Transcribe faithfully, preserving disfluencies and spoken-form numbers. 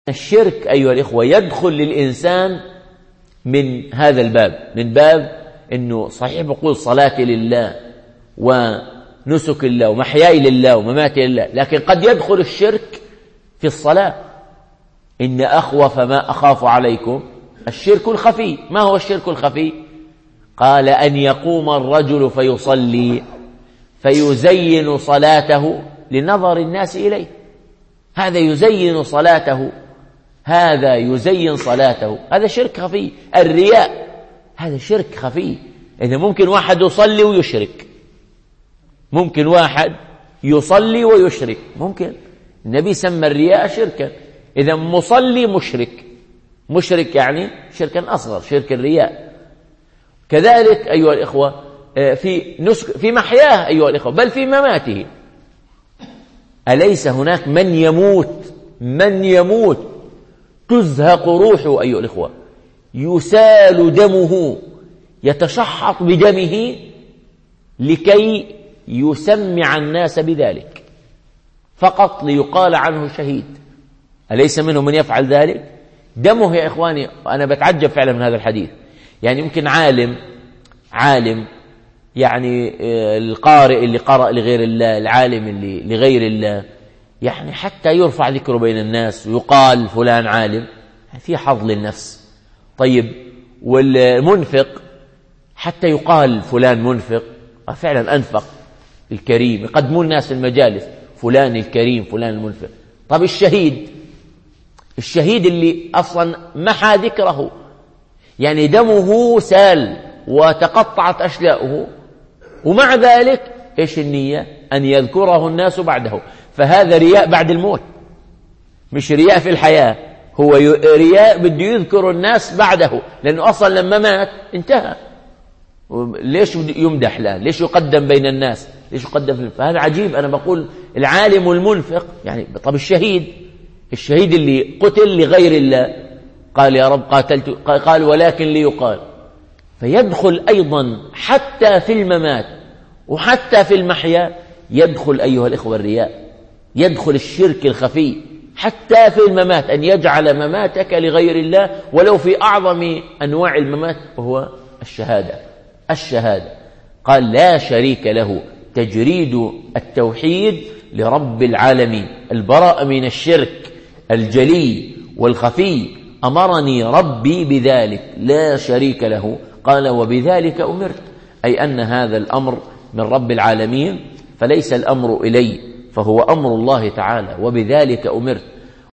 الشرك أيها الإخوة يدخل للإنسان من هذا الباب، من باب أنه صحيح بقول صلاتي لله ونسك الله ومحياي لله ومماتي لله، لكن قد يدخل الشرك في الصلاة. إن أخوف ما أخاف عليكم الشرك الخفي. ما هو الشرك الخفي؟ قال أن يقوم الرجل فيصلي فيزين صلاته لنظر الناس إليه. هذا يزين صلاته، هذا يزين صلاته، هذا شرك خفي. الرياء هذا شرك خفي. إذا ممكن واحد يصلي ويشرك، ممكن واحد يصلي ويشرك، ممكن. النبي سمى الرياء شركا. إذا مصلي مشرك، مشرك يعني شركا أصغر، شرك الرياء. كذلك أيها الإخوة في نسك في محياه أيها الإخوة، بل في مماته. أليس هناك من يموت من يموت تزهق روحه أيها الإخوة، يسال دمه، يتشحط بدمه لكي يسمع الناس بذلك، فقط ليقال عنه شهيد. أليس منهم من يفعل ذلك؟ دمه يا إخواني. أنا بتعجب فعلا من هذا الحديث. يعني يمكن عالم عالم يعني القارئ اللي قرأ لغير الله، العالم اللي لغير الله، يعني حتى يرفع ذكره بين الناس ويقال فلان عالم، في حظ للنفس. طيب والمنفق حتى يقال فلان منفق، فعلا أنفق الكريم، يقدمون الناس في المجالس فلان الكريم فلان المنفق. طب الشهيد، الشهيد اللي أصلا محى ذكره، يعني دمه سال وتقطعت أشلاؤه، ومع ذلك إيش النية؟ أن يذكره الناس بعده. فهذا رياء بعد الموت، مش رياء في الحياة. هو رياء بده يذكر الناس بعده، لأنه أصلا لما مات انتهى. ليش يمدح الآن؟ ليش يقدم بين الناس؟ ليش يقدم؟ فهذا عجيب. أنا بقول العالم والمنفق يعني. طب الشهيد، الشهيد اللي قتل لغير الله، قال يا رب قاتلت، قال ولكن ليقال. فيدخل أيضا حتى في الممات وحتى في المحيا، يدخل أيها الإخوة الرياء، يدخل الشرك الخفي حتى في الممات، أن يجعل مماتك لغير الله ولو في أعظم أنواع الممات، وهو الشهادة. الشهادة قال لا شريك له، تجريد التوحيد لرب العالمين، البراء من الشرك الجلي والخفي. أمرني ربي بذلك لا شريك له. قال وبذلك أمرت، أي أن هذا الأمر من رب العالمين، فليس الأمر إلي، فهو أمر الله تعالى. وبذلك أمرت،